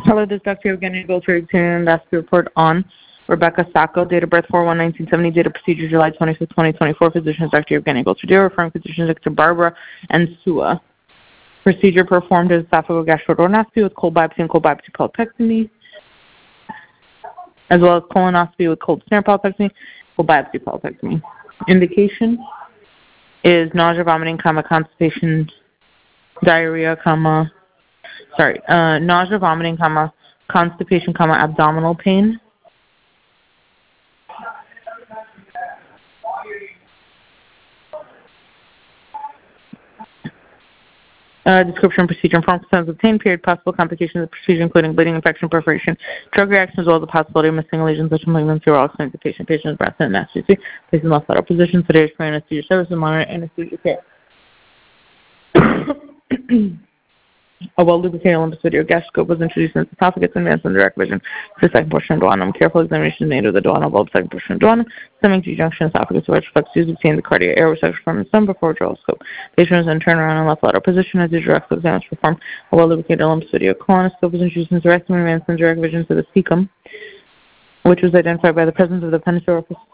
Hello, this is Dr. Evgeny Goldberg, endoscopy report on Rebecca Sacco, date of birth 4/1/1970, date of procedure July 25, 2024. Physician is Dr. Evgeny Goldberg, referring physician Dr. Barbara Ensua. Procedure performed as esophagogastroduodenoscopy with cold biopsy and cold biopsy polypectomy, as well as colonoscopy with cold snare polypectomy, cold biopsy polypectomy. Indication is nausea, vomiting, constipation, diarrhea, nausea, vomiting, constipation, abdominal pain. Description, procedure, and form obtained, period, possible complications of the procedure, including bleeding, infection, perforation, drug reactions, as well as the possibility of missing lesions such as malignancy or all explained to patient. Patient is breast and anesthesia. Patient left lateral position, sedation, for anesthesia service, and monitor anesthesia care. A well-lubricated Olympus video gastroscope was introduced in the esophagus, advanced in direct vision for the second portion of duodenum. Careful examination made of the duodenal bulb, second portion of duodenum, stemming G-junction, esophagus, which reflects use of the cardiac air resection from the stomach before withdrawal scope. Patient was then turned around in left lateral position as the direct exam was performed. A well-lubricated Olympus video colonoscope was introduced into rectum, advanced in direct vision to the cecum, which was identified by the presence of the penis orifice